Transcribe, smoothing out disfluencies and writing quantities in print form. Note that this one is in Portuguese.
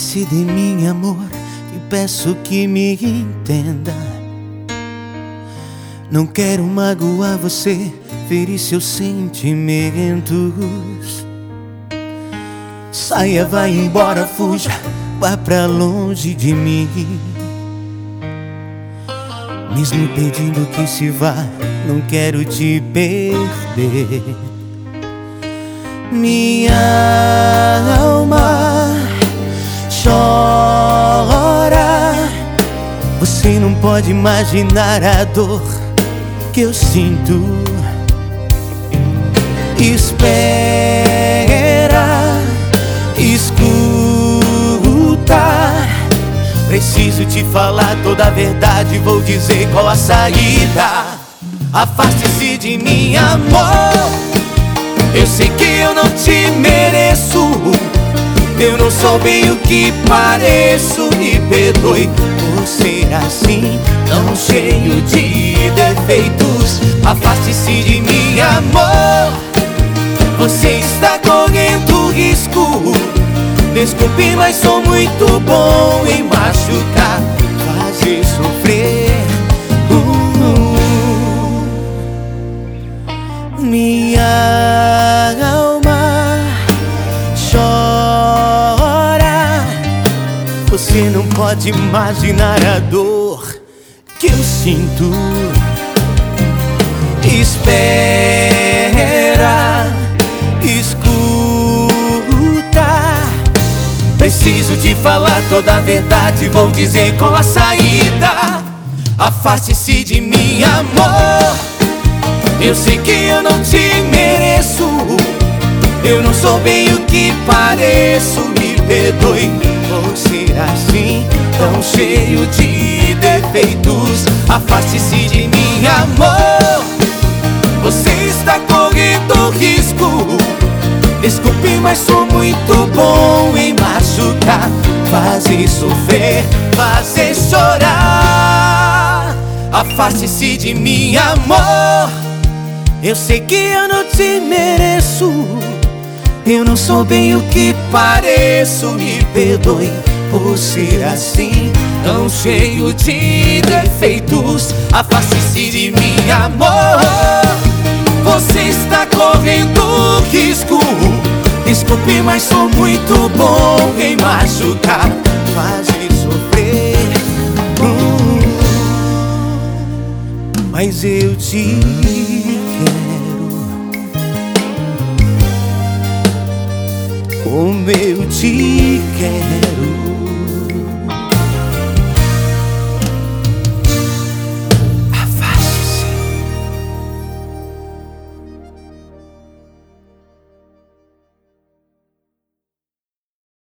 Afaste de mim, amor, e peço que me entenda. Não quero magoar você, ferir seus sentimentos. Saia, vai embora, fuja, vá pra longe de mim. Mesmo pedindo que se vá, não quero te perder. Minha alma chora. Você não pode imaginar a dor que eu sinto. Espera, escuta. Preciso te falar toda a verdade, vou dizer qual a saída. Afaste-se de mim, amor. Eu sei que eu não te mereço. Eu não sou bem o que pareço. Me perdoe por ser assim, tão cheio de defeitos. Afaste-se de mim, amor. Você está correndo risco. Desculpe, mas sou muito bom em machucar, fazer sofrer. Minha alma chora. Você não pode imaginar a dor que eu sinto. Espera, escuta. Preciso te falar toda a verdade, vou dizer qual a saída. Afaste-se de mim, amor. Eu sei que eu não te mereço. Eu não sou bem o que pareço. Me perdoe por ser assim, tão cheio de defeitos. Afaste-se de mim, amor. Você está correndo risco. Desculpe, mas sou muito bom em machucar, fazer sofrer, fazer chorar. Afaste-se de mim, amor. Eu sei que eu não te mereço. Eu não sou bem o que pareço. Me perdoe por ser assim, tão cheio de defeitos. Afaste-se de mim, amor. Você está correndo risco. Desculpe, mas sou muito bom em machucar, fazer sofrer. Mas eu te quero como eu te